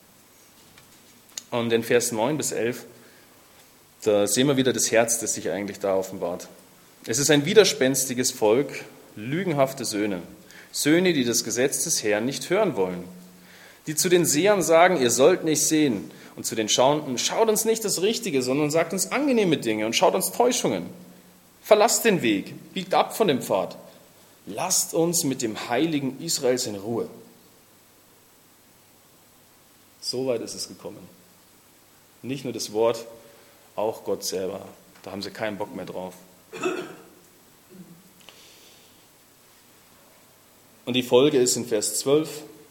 Und in Vers 9 bis 11, da sehen wir wieder das Herz, das sich eigentlich da offenbart. Es ist ein widerspenstiges Volk, lügenhafte Söhne. Söhne, die das Gesetz des Herrn nicht hören wollen. Die zu den Sehern sagen, ihr sollt nicht sehen. Und zu den Schauenden, schaut uns nicht das Richtige, sondern sagt uns angenehme Dinge und schaut uns Täuschungen. Verlasst den Weg, biegt ab von dem Pfad. Lasst uns mit dem Heiligen Israels in Ruhe. So weit ist es gekommen. Nicht nur das Wort, auch Gott selber. Da haben sie keinen Bock mehr drauf. Und die Folge ist in Vers 12.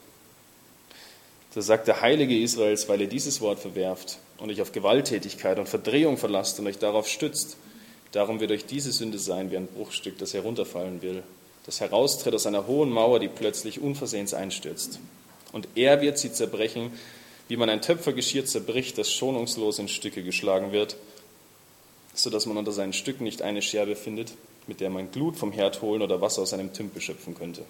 Da sagt der Heilige Israels, weil ihr dieses Wort verwerft und euch auf Gewalttätigkeit und Verdrehung verlasst und euch darauf stützt, darum wird euch diese Sünde sein wie ein Bruchstück, das herunterfallen will, das heraustritt aus einer hohen Mauer, die plötzlich unversehens einstürzt. Und er wird sie zerbrechen, wie man ein Töpfergeschirr zerbricht, das schonungslos in Stücke geschlagen wird, sodass man unter seinen Stücken nicht eine Scherbe findet, mit der man Glut vom Herd holen oder Wasser aus einem Tümpel schöpfen könnte.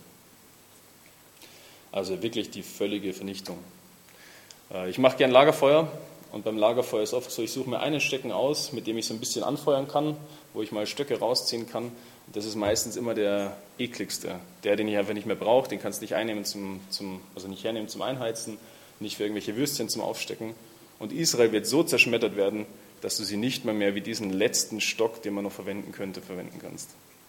Also wirklich die völlige Vernichtung. Ich mache gern Lagerfeuer und beim Lagerfeuer ist oft so, ich suche mir einen Stecken aus, mit dem ich so ein bisschen anfeuern kann, wo ich mal Stöcke rausziehen kann. Und das ist meistens immer der ekligste, den ich einfach nicht mehr brauche, den kannst du nicht einnehmen also nicht hernehmen zum Einheizen, nicht für irgendwelche Würstchen zum Aufstecken. Und Israel wird so zerschmettert werden, dass du sie nicht mehr wie diesen letzten Stock, den man noch verwenden könnte, verwenden kannst.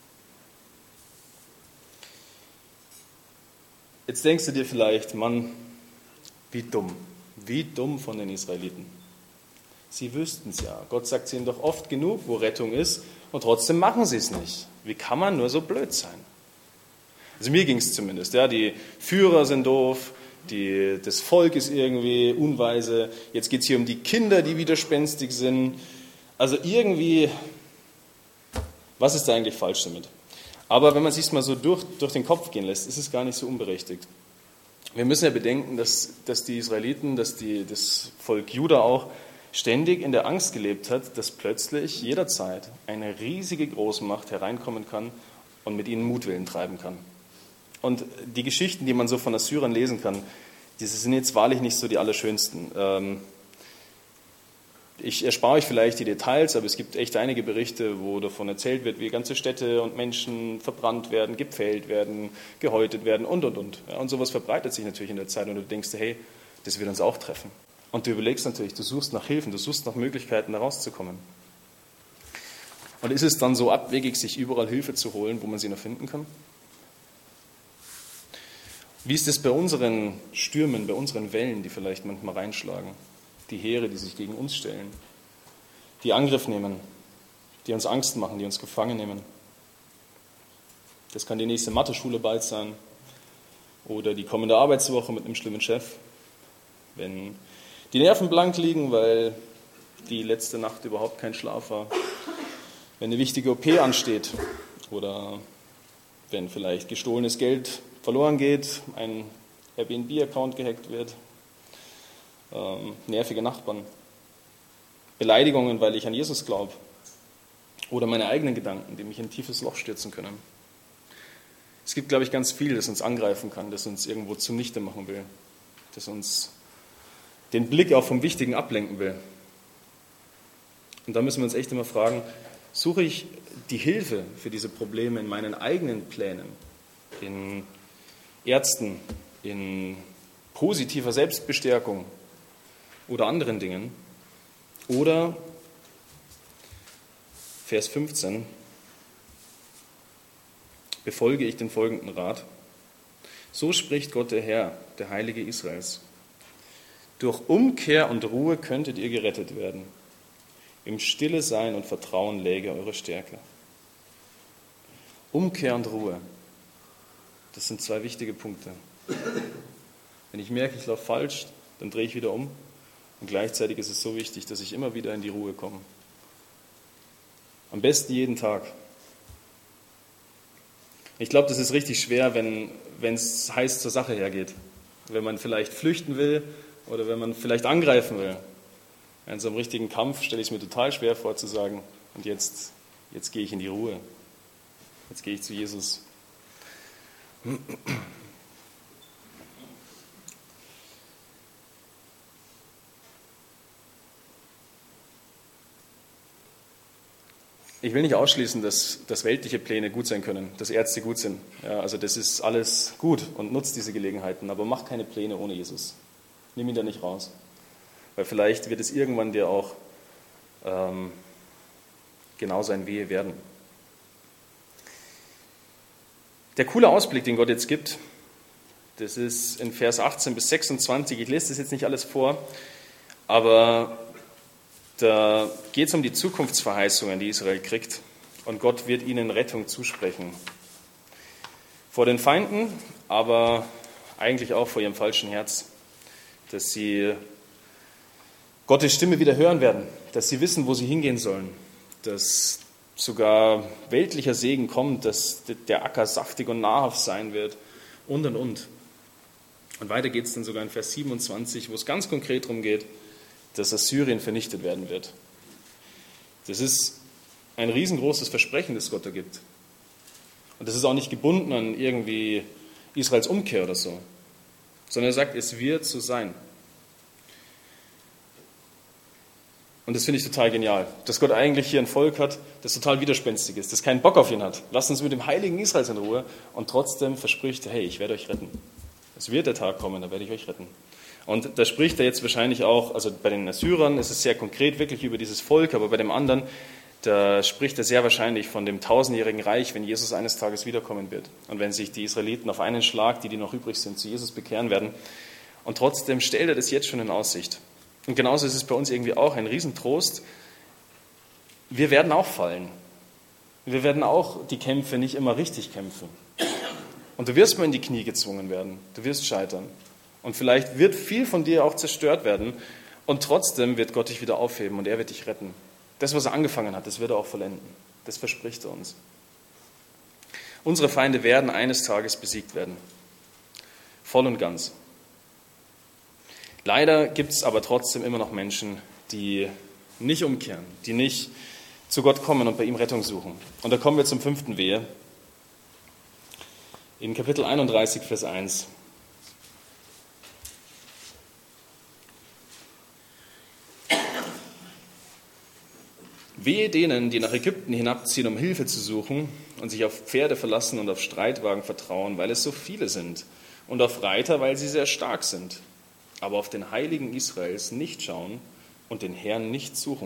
Jetzt denkst du dir vielleicht, Mann, wie dumm von den Israeliten. Sie wüssten es ja. Gott sagt es ihnen doch oft genug, wo Rettung ist, und trotzdem machen sie es nicht. Wie kann man nur so blöd sein? Also mir ging es zumindest. Ja, die Führer sind doof, das Volk ist irgendwie unweise. Jetzt geht es hier um die Kinder, die widerspenstig sind. Also irgendwie, was ist da eigentlich falsch damit? Aber wenn man es sich mal so durch den Kopf gehen lässt, ist es gar nicht so unberechtigt. Wir müssen ja bedenken, dass die Israeliten, das Volk Juda auch ständig in der Angst gelebt hat, dass plötzlich jederzeit eine riesige Großmacht hereinkommen kann und mit ihnen Mutwillen treiben kann. Und die Geschichten, die man so von Assyrern lesen kann, diese sind jetzt wahrlich nicht so die allerschönsten. Ich erspare euch vielleicht die Details, aber es gibt echt einige Berichte, wo davon erzählt wird, wie ganze Städte und Menschen verbrannt werden, gepfählt werden, gehäutet werden und. Ja, und sowas verbreitet sich natürlich in der Zeit und du denkst, hey, das wird uns auch treffen. Und du überlegst natürlich, du suchst nach Hilfen, du suchst nach Möglichkeiten, da rauszukommen. Und ist es dann so abwegig, sich überall Hilfe zu holen, wo man sie noch finden kann? Wie ist es bei unseren Stürmen, bei unseren Wellen, die vielleicht manchmal reinschlagen? Die Heere, die sich gegen uns stellen, die Angriff nehmen, die uns Angst machen, die uns gefangen nehmen. Das kann die nächste Mathe-Schule bald sein oder die kommende Arbeitswoche mit einem schlimmen Chef. Wenn die Nerven blank liegen, weil die letzte Nacht überhaupt kein Schlaf war. Wenn eine wichtige OP ansteht oder wenn vielleicht gestohlenes Geld verloren geht, ein Airbnb-Account gehackt wird. Nervige Nachbarn, Beleidigungen, weil ich an Jesus glaube oder meine eigenen Gedanken, die mich in ein tiefes Loch stürzen können. Es gibt, glaube ich, ganz viel, das uns angreifen kann, das uns irgendwo zunichte machen will, das uns den Blick auch vom Wichtigen ablenken will. Und da müssen wir uns echt immer fragen, suche ich die Hilfe für diese Probleme in meinen eigenen Plänen, in Ärzten, in positiver Selbstbestärkung, oder anderen Dingen. Oder Vers 15, befolge ich den folgenden Rat. So spricht Gott der Herr, der Heilige Israels. Durch Umkehr und Ruhe könntet ihr gerettet werden. Im Stille sein und Vertrauen läge eure Stärke. Umkehr und Ruhe, das sind zwei wichtige Punkte. Wenn ich merke, ich laufe falsch, dann drehe ich wieder um. Und gleichzeitig ist es so wichtig, dass ich immer wieder in die Ruhe komme. Am besten jeden Tag. Ich glaube, das ist richtig schwer, wenn es heiß zur Sache hergeht. Wenn man vielleicht flüchten will oder wenn man vielleicht angreifen will. In so einem richtigen Kampf stelle ich es mir total schwer vor zu sagen, und jetzt gehe ich in die Ruhe. Jetzt gehe ich zu Jesus. Ich will nicht ausschließen, dass weltliche Pläne gut sein können, dass Ärzte gut sind. Ja, also das ist alles gut und nutzt diese Gelegenheiten, aber mach keine Pläne ohne Jesus. Nimm ihn da nicht raus. Weil vielleicht wird es irgendwann dir auch genau sein Wehe werden. Der coole Ausblick, den Gott jetzt gibt, das ist in Vers 18 bis 26. Ich lese das jetzt nicht alles vor, aber da geht es um die Zukunftsverheißungen, die Israel kriegt. Und Gott wird ihnen Rettung zusprechen. Vor den Feinden, aber eigentlich auch vor ihrem falschen Herz. Dass sie Gottes Stimme wieder hören werden. Dass sie wissen, wo sie hingehen sollen. Dass sogar weltlicher Segen kommt. Dass der Acker saftig und nahrhaft sein wird. Und. Und weiter geht es dann sogar in Vers 27, wo es ganz konkret darum geht, dass Assyrien vernichtet werden wird. Das ist ein riesengroßes Versprechen, das Gott da gibt. Und das ist auch nicht gebunden an irgendwie Israels Umkehr oder so, sondern er sagt, es wird so sein. Und das finde ich total genial, dass Gott eigentlich hier ein Volk hat, das total widerspenstig ist, das keinen Bock auf ihn hat. Lasst uns mit dem Heiligen Israels in Ruhe und trotzdem verspricht er, hey, ich werde euch retten. Es wird der Tag kommen, da werde ich euch retten. Und da spricht er jetzt wahrscheinlich auch, also bei den Assyrern ist es sehr konkret wirklich über dieses Volk, aber bei dem anderen, da spricht er sehr wahrscheinlich von dem 1000-jährigen Reich, wenn Jesus eines Tages wiederkommen wird. Und wenn sich die Israeliten auf einen Schlag, die noch übrig sind, zu Jesus bekehren werden. Und trotzdem stellt er das jetzt schon in Aussicht. Und genauso ist es bei uns irgendwie auch ein Riesentrost. Wir werden auch fallen. Wir werden auch die Kämpfe nicht immer richtig kämpfen. Und du wirst mal in die Knie gezwungen werden. Du wirst scheitern. Und vielleicht wird viel von dir auch zerstört werden. Und trotzdem wird Gott dich wieder aufheben und er wird dich retten. Das, was er angefangen hat, das wird er auch vollenden. Das verspricht er uns. Unsere Feinde werden eines Tages besiegt werden. Voll und ganz. Leider gibt es aber trotzdem immer noch Menschen, die nicht umkehren, die nicht zu Gott kommen und bei ihm Rettung suchen. Und da kommen wir zum 5. Wehe. In Kapitel 31, Vers 1. Wehe denen, die nach Ägypten hinabziehen, um Hilfe zu suchen und sich auf Pferde verlassen und auf Streitwagen vertrauen, weil es so viele sind, und auf Reiter, weil sie sehr stark sind, aber auf den Heiligen Israels nicht schauen und den Herrn nicht suchen.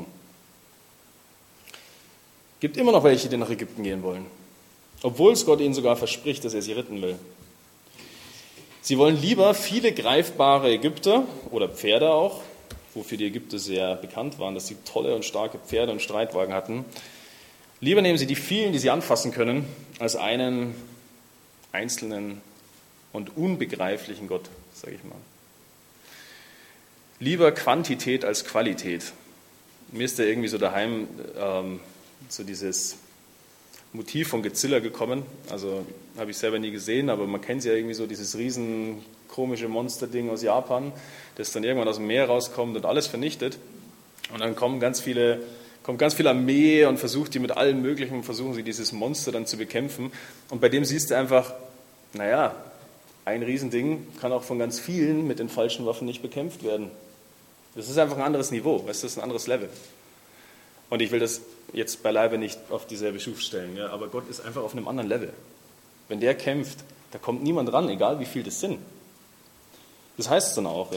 Gibt immer noch welche, die nach Ägypten gehen wollen, obwohl es Gott ihnen sogar verspricht, dass er sie retten will. Sie wollen lieber viele greifbare Ägypter oder Pferde auch, wofür die Ägypter sehr bekannt waren, dass sie tolle und starke Pferde und Streitwagen hatten. Lieber nehmen sie die vielen, die sie anfassen können, als einen einzelnen und unbegreiflichen Gott, sage ich mal. Lieber Quantität als Qualität. Mir ist da irgendwie so daheim so dieses Motiv von Godzilla gekommen. Also habe ich selber nie gesehen, aber man kennt ja irgendwie so dieses riesen komische Monsterding aus Japan, das dann irgendwann aus dem Meer rauskommt und alles vernichtet. Und dann kommt ganz viel Armee und versucht die mit allen möglichen, versuchen sie dieses Monster dann zu bekämpfen. Und bei dem siehst du einfach, naja, ein Riesending kann auch von ganz vielen mit den falschen Waffen nicht bekämpft werden. Das ist einfach ein anderes Niveau, das ist ein anderes Level. Und ich will das jetzt beileibe nicht auf dieselbe Stufe stellen, ja, aber Gott ist einfach auf einem anderen Level. Wenn der kämpft, da kommt niemand ran, egal wie viel das sind. Das heißt es dann auch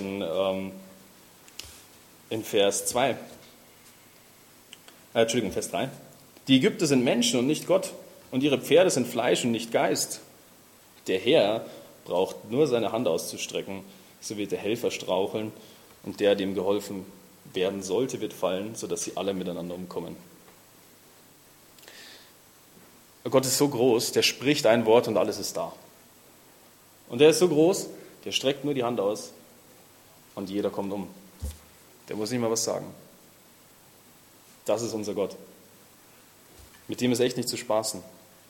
in Vers 2. Vers 3. Die Ägypter sind Menschen und nicht Gott, und ihre Pferde sind Fleisch und nicht Geist. Der Herr braucht nur seine Hand auszustrecken, so wird der Helfer straucheln, und der, dem geholfen werden sollte, wird fallen, sodass sie alle miteinander umkommen. Gott ist so groß, der spricht ein Wort und alles ist da. Und der ist so groß, der streckt nur die Hand aus und jeder kommt um. Der muss nicht mal was sagen. Das ist unser Gott. Mit dem ist echt nicht zu spaßen.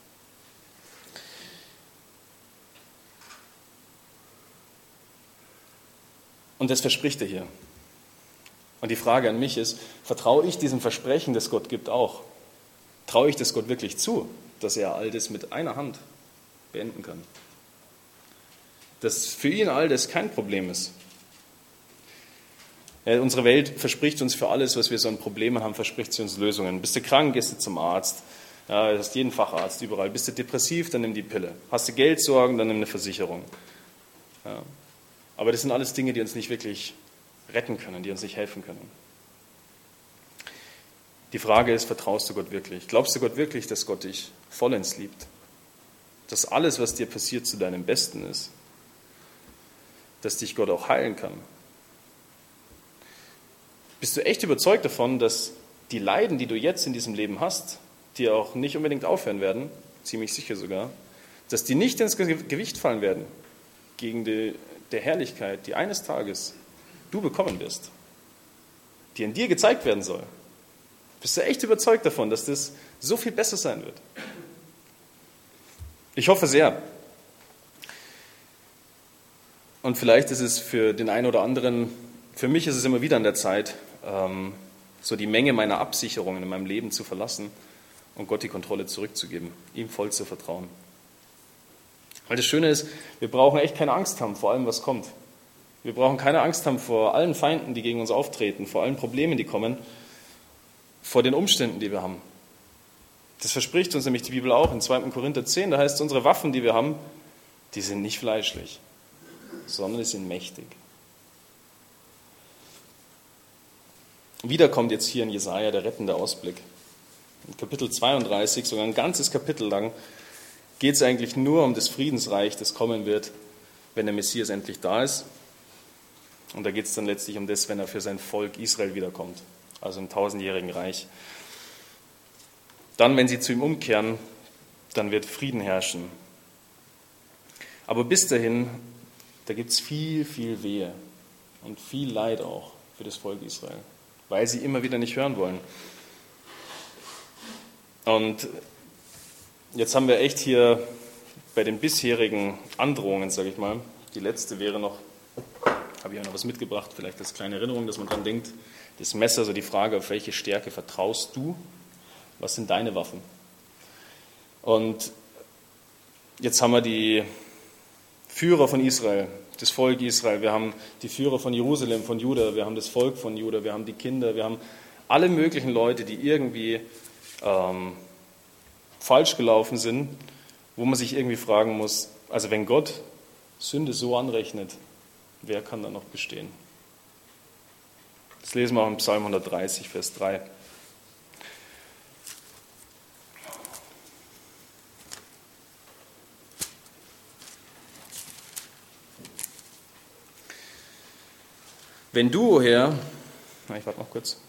Und das verspricht er hier. Und die Frage an mich ist, vertraue ich diesem Versprechen, das Gott gibt, auch? Traue ich das Gott wirklich zu, dass er all das mit einer Hand beenden kann? Dass für ihn all das kein Problem ist. Ja, unsere Welt verspricht uns für alles, was wir so an Problemen haben, verspricht sie uns Lösungen. Bist du krank, gehst du zum Arzt. Ja, du hast jeden Facharzt überall. Bist du depressiv, dann nimm die Pille. Hast du Geldsorgen, dann nimm eine Versicherung. Ja. Aber das sind alles Dinge, die uns nicht wirklich retten können, die uns nicht helfen können. Die Frage ist, vertraust du Gott wirklich? Glaubst du Gott wirklich, dass Gott dich vollends liebt? Dass alles, was dir passiert, zu deinem Besten ist? Dass dich Gott auch heilen kann? Bist du echt überzeugt davon, dass die Leiden, die du jetzt in diesem Leben hast, die auch nicht unbedingt aufhören werden, ziemlich sicher sogar, dass die nicht ins Gewicht fallen werden gegen der Herrlichkeit, die eines Tages du bekommen wirst, die in dir gezeigt werden soll? Bist du echt überzeugt davon, dass das so viel besser sein wird? Ich hoffe sehr. Und vielleicht ist es für den einen oder anderen, für mich ist es immer wieder an der Zeit, so die Menge meiner Absicherungen in meinem Leben zu verlassen und Gott die Kontrolle zurückzugeben, ihm voll zu vertrauen. Weil das Schöne ist, wir brauchen echt keine Angst haben vor allem, was kommt. Wir brauchen keine Angst haben vor allen Feinden, die gegen uns auftreten, vor allen Problemen, die kommen, vor den Umständen, die wir haben. Das verspricht uns nämlich die Bibel auch in 2. Korinther 10, da heißt es, unsere Waffen, die wir haben, die sind nicht fleischlich, sondern die sind mächtig. Wieder kommt jetzt hier in Jesaja der rettende Ausblick. In Kapitel 32, sogar ein ganzes Kapitel lang, geht es eigentlich nur um das Friedensreich, das kommen wird, wenn der Messias endlich da ist. Und da geht es dann letztlich um das, wenn er für sein Volk Israel wiederkommt, also im 1000-jährigen Reich. Dann, wenn sie zu ihm umkehren, dann wird Frieden herrschen. Aber bis dahin, da gibt es viel, viel Wehe und viel Leid auch für das Volk Israel, weil sie immer wieder nicht hören wollen. Und jetzt haben wir echt hier bei den bisherigen Androhungen, sage ich mal, die letzte wäre noch habe ich auch noch was mitgebracht, vielleicht als kleine Erinnerung, dass man dran denkt, das Messer, so die Frage, auf welche Stärke vertraust du? Was sind deine Waffen? Und jetzt haben wir die Führer von Israel, das Volk Israel, wir haben die Führer von Jerusalem, von Juda, wir haben das Volk von Juda, wir haben die Kinder, wir haben alle möglichen Leute, die irgendwie falsch gelaufen sind, wo man sich irgendwie fragen muss, also wenn Gott Sünde so anrechnet, wer kann da noch bestehen? Das lesen wir auch im Psalm 130, Vers 3. Wenn du, o Herr, ich warte noch kurz.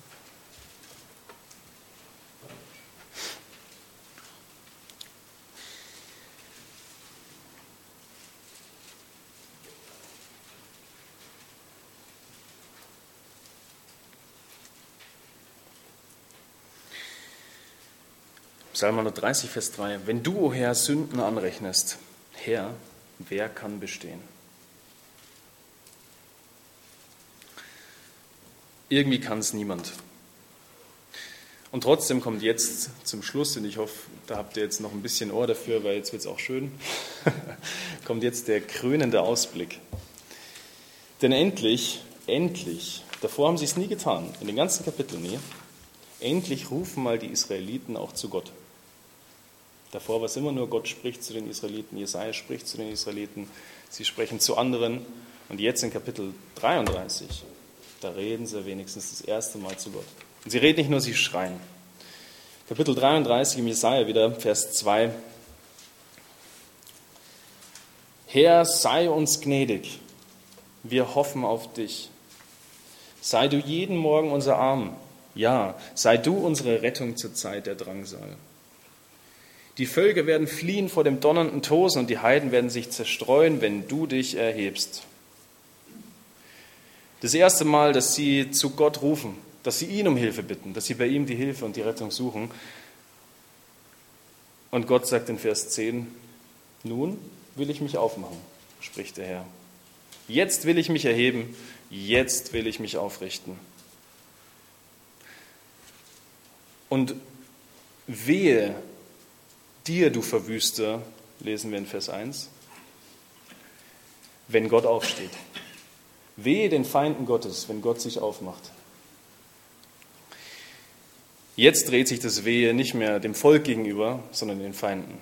Psalm 130, Vers 3. Wenn du, o Herr, Sünden anrechnest, Herr, wer kann bestehen? Irgendwie kann es niemand. Und trotzdem kommt jetzt zum Schluss, und ich hoffe, da habt ihr jetzt noch ein bisschen Ohr dafür, weil jetzt wird es auch schön, kommt jetzt der krönende Ausblick. Denn endlich, davor haben sie es nie getan, in den ganzen Kapiteln nie, endlich rufen mal die Israeliten auch zu Gott. Davor war es immer nur, Gott spricht zu den Israeliten, Jesaja spricht zu den Israeliten, sie sprechen zu anderen. Und jetzt in Kapitel 33, da reden sie wenigstens das erste Mal zu Gott. Und sie reden nicht nur, sie schreien. Kapitel 33 im Jesaja wieder, Vers 2. Herr, sei uns gnädig, wir hoffen auf dich. Sei du jeden Morgen unser Arm, ja, sei du unsere Rettung zur Zeit der Drangsal. Die Völker werden fliehen vor dem donnernden Tosen und die Heiden werden sich zerstreuen, wenn du dich erhebst. Das erste Mal, dass sie zu Gott rufen, dass sie ihn um Hilfe bitten, dass sie bei ihm die Hilfe und die Rettung suchen. Und Gott sagt in Vers 10, nun will ich mich aufmachen, spricht der Herr. Jetzt will ich mich erheben, jetzt will ich mich aufrichten. Und wehe dir, du Verwüster, lesen wir in Vers 1, wenn Gott aufsteht. Wehe den Feinden Gottes, wenn Gott sich aufmacht. Jetzt dreht sich das Wehe nicht mehr dem Volk gegenüber, sondern den Feinden.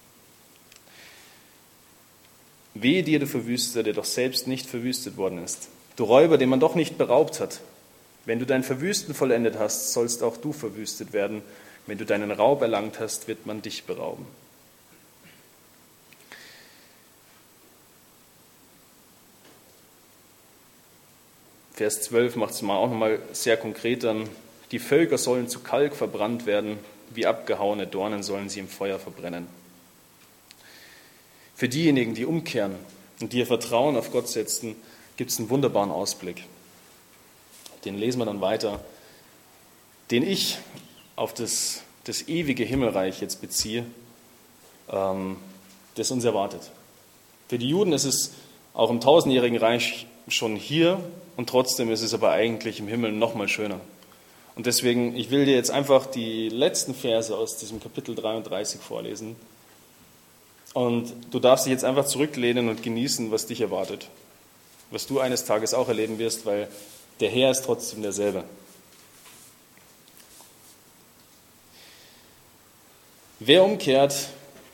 Wehe dir, du Verwüster, der doch selbst nicht verwüstet worden ist. Du Räuber, den man doch nicht beraubt hat. Wenn du dein Verwüsten vollendet hast, sollst auch du verwüstet werden. Wenn du deinen Raub erlangt hast, wird man dich berauben. Vers 12 macht es mal auch nochmal sehr konkret dann. Die Völker sollen zu Kalk verbrannt werden, wie abgehauene Dornen sollen sie im Feuer verbrennen. Für diejenigen, die umkehren und die ihr Vertrauen auf Gott setzen, gibt es einen wunderbaren Ausblick. Den lesen wir dann weiter, den ich auf das ewige Himmelreich jetzt beziehe, das uns erwartet. Für die Juden ist es auch im tausendjährigen Reich schon hier und trotzdem ist es aber eigentlich im Himmel noch mal schöner. Und deswegen, ich will dir jetzt einfach die letzten Verse aus diesem Kapitel 33 vorlesen. Und du darfst dich jetzt einfach zurücklehnen und genießen, was dich erwartet. Was du eines Tages auch erleben wirst, weil der Herr ist trotzdem derselbe. Wer umkehrt,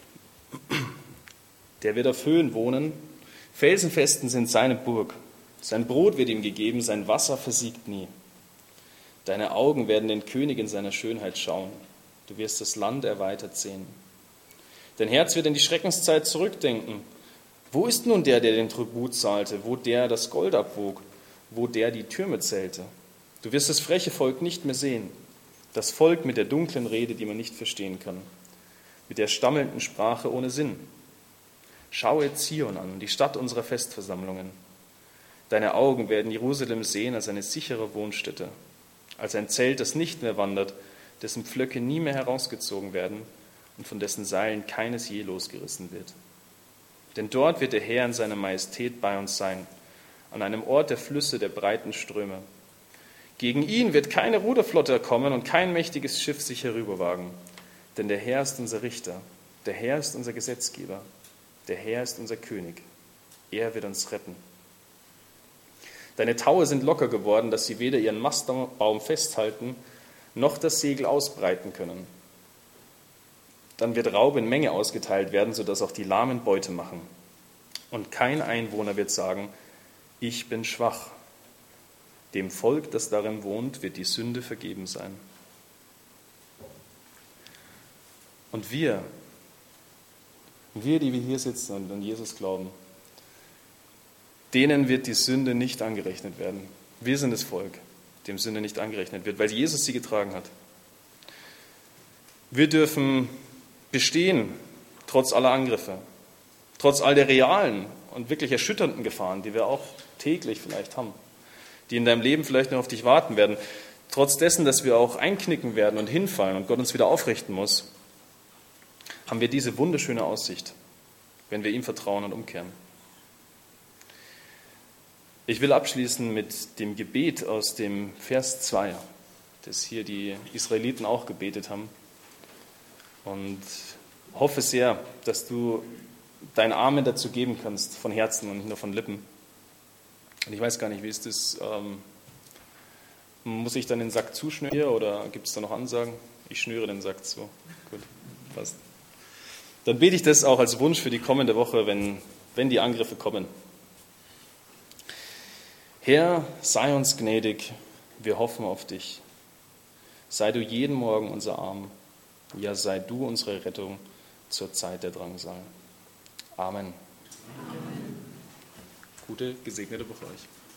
der wird auf Höhen wohnen. Felsenfesten sind seine Burg. Sein Brot wird ihm gegeben, sein Wasser versiegt nie. Deine Augen werden den König in seiner Schönheit schauen. Du wirst das Land erweitert sehen. Dein Herz wird in die Schreckenszeit zurückdenken. Wo ist nun der den Tribut zahlte, wo der das Gold abwog, wo der die Türme zählte? Du wirst das freche Volk nicht mehr sehen, das Volk mit der dunklen Rede, die man nicht verstehen kann, mit der stammelnden Sprache ohne Sinn. Schaue Zion an, die Stadt unserer Festversammlungen. Deine Augen werden Jerusalem sehen als eine sichere Wohnstätte, als ein Zelt, das nicht mehr wandert, dessen Pflöcke nie mehr herausgezogen werden und von dessen Seilen keines je losgerissen wird. Denn dort wird der Herr in seiner Majestät bei uns sein, an einem Ort der Flüsse, der breiten Ströme. Gegen ihn wird keine Ruderflotte kommen und kein mächtiges Schiff sich herüberwagen. Denn der Herr ist unser Richter, der Herr ist unser Gesetzgeber, der Herr ist unser König. Er wird uns retten. Deine Taue sind locker geworden, dass sie weder ihren Mastbaum festhalten, noch das Segel ausbreiten können. Dann wird Raub in Menge ausgeteilt werden, sodass auch die Lahmen Beute machen. Und kein Einwohner wird sagen, ich bin schwach. Dem Volk, das darin wohnt, wird die Sünde vergeben sein. Und wir, die wir hier sitzen und an Jesus glauben, denen wird die Sünde nicht angerechnet werden. Wir sind das Volk, dem Sünde nicht angerechnet wird, weil Jesus sie getragen hat. Wir dürfen bestehen, trotz aller Angriffe, trotz all der realen und wirklich erschütternden Gefahren, die wir auch täglich vielleicht haben, die in deinem Leben vielleicht noch auf dich warten werden, trotz dessen, dass wir auch einknicken werden und hinfallen und Gott uns wieder aufrichten muss, haben wir diese wunderschöne Aussicht, wenn wir ihm vertrauen und umkehren. Ich will abschließen mit dem Gebet aus dem Vers 2, das hier die Israeliten auch gebetet haben. Und hoffe sehr, dass du dein Amen dazu geben kannst, von Herzen und nicht nur von Lippen. Und ich weiß gar nicht, wie ist das? Muss ich dann den Sack zuschnüren hier oder gibt es da noch Ansagen? Ich schnüre den Sack zu. Gut, passt. Dann bete ich das auch als Wunsch für die kommende Woche, wenn die Angriffe kommen. Herr, sei uns gnädig, wir hoffen auf dich. Sei du jeden Morgen unser Arm, ja, sei du unsere Rettung zur Zeit der Drangsal. Amen. Gute, gesegnete Woche euch.